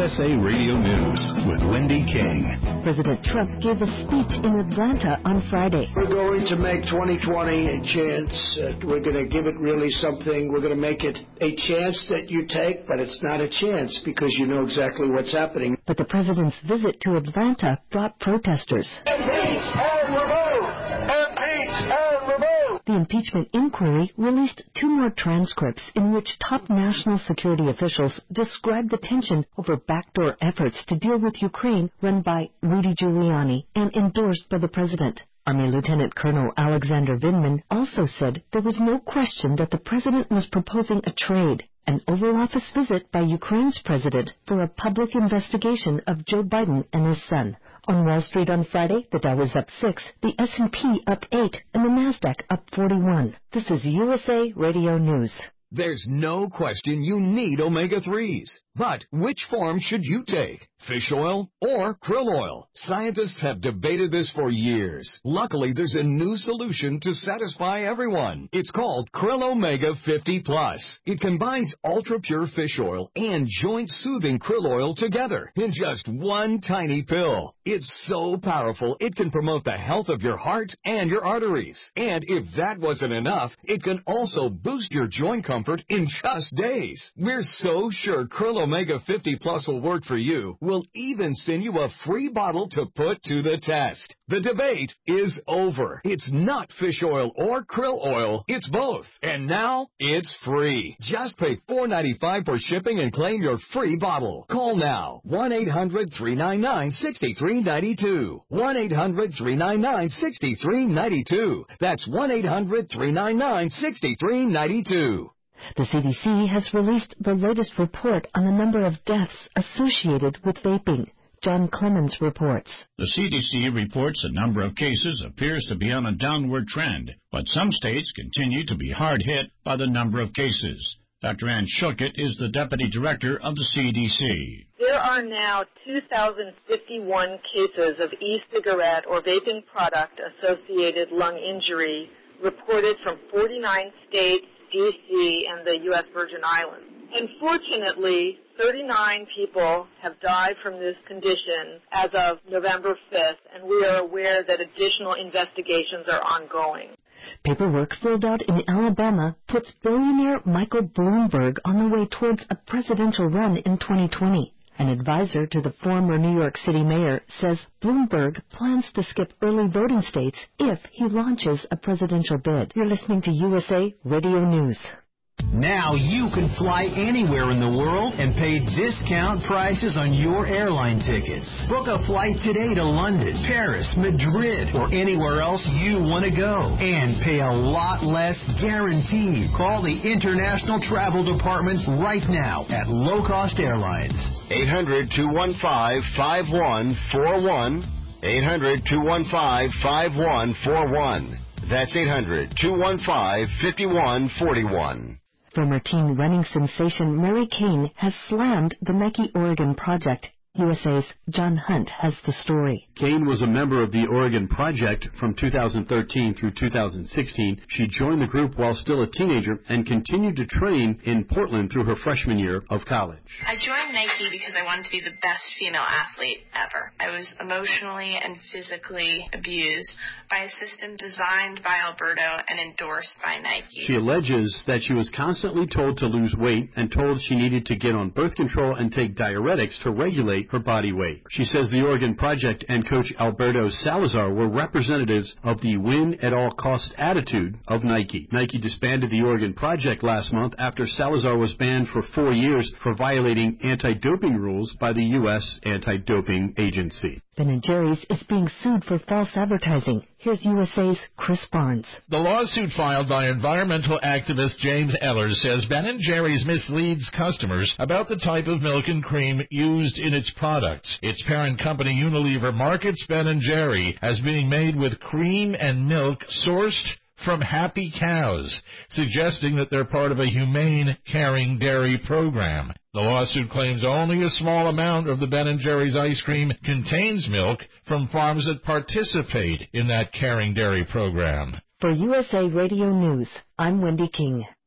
USA Radio News with Wendy King. President Trump gave a speech in Atlanta on Friday. We're going to make 2020 a chance. We're going to give it really something. We're going to make it a chance that you take, but it's not a chance because you know exactly what's happening. But the president's visit to Atlanta brought protesters. Impeach and remove! Impeach and remove! The impeachment inquiry released 2 more transcripts in which top national security officials described the tension over backdoor efforts to deal with Ukraine run by Rudy Giuliani and endorsed by the president. Army Lieutenant Colonel Alexander Vindman also said there was no question that the president was proposing a trade, an Oval Office visit by Ukraine's president for a public investigation of Joe Biden and his son. On Wall Street on Friday, the Dow was up 6, the S&P up 8, and the Nasdaq up 41. This is USA Radio News. There's no question you need omega-3s. But which form should you take? Fish oil or krill oil? Scientists have debated this for years. Luckily, there's a new solution to satisfy everyone. It's called Krill Omega 50 Plus. It combines ultra-pure fish oil and joint-soothing krill oil together in just one tiny pill. It's so powerful, it can promote the health of your heart and your arteries. And if that wasn't enough, it can also boost your joint comfort in just days. We're so sure Krill Omega 50 Plus will work for you. We'll even send you a free bottle to put to the test. The debate is over. It's not fish oil or krill oil. It's both. And now it's free. Just pay $4.95 for shipping and claim your free bottle. Call now. 1-800-399-6392. 1-800-399-6392. That's 1-800-399-6392. The CDC has released the latest report on the number of deaths associated with vaping. John Clemens reports. The CDC reports the number of cases appears to be on a downward trend, but some states continue to be hard hit by the number of cases. Dr. Ann Schuckett is the Deputy Director of the CDC. There are now 2,051 cases of e-cigarette or vaping product-associated lung injury reported from 49 states, D.C., and the U.S. Virgin Islands. Unfortunately, 39 people have died from this condition as of November 5th, and we are aware that additional investigations are ongoing. Paperwork filled out in Alabama puts billionaire Michael Bloomberg on the way towards a presidential run in 2020. An advisor to the former New York City mayor says Bloomberg plans to skip early voting states if he launches a presidential bid. You're listening to USA Radio News. Now you can fly anywhere in the world and pay discount prices on your airline tickets. Book a flight today to London, Paris, Madrid, or anywhere else you want to go. And pay a lot less guaranteed. Call the International Travel Department right now at Low Cost Airlines. 800-215-5141. 800-215-5141. That's 800-215-5141. Former teen running sensation Mary Cain has slammed the Nike Oregon Project. USA's John Hunt has the story. Cain was a member of the Oregon Project from 2013 through 2016. She joined the group while still a teenager and continued to train in Portland through her freshman year of college. I joined Nike because I wanted to be the best female athlete ever. I was emotionally and physically abused by a system designed by Alberto and endorsed by Nike. She alleges that she was constantly told to lose weight and told she needed to get on birth control and take diuretics to regulate her body weight. She says the Oregon Project and coach Alberto Salazar were representatives of the win at all cost attitude of Nike. Nike disbanded the Oregon Project last month after Salazar was banned for 4 years for violating anti-doping rules by the U.S. Anti-Doping Agency. Ben & Jerry's is being sued for false advertising. Here's USA's Chris Barnes. The lawsuit filed by environmental activist James Eller says Ben & Jerry's misleads customers about the type of milk and cream used in its products. Its parent company Unilever markets Ben & Jerry as being made with cream and milk sourced from happy cows, suggesting that they're part of a humane, caring dairy program. The lawsuit claims only a small amount of the Ben & Jerry's ice cream contains milk from farms that participate in that caring dairy program. For USA Radio News, I'm Wendy King.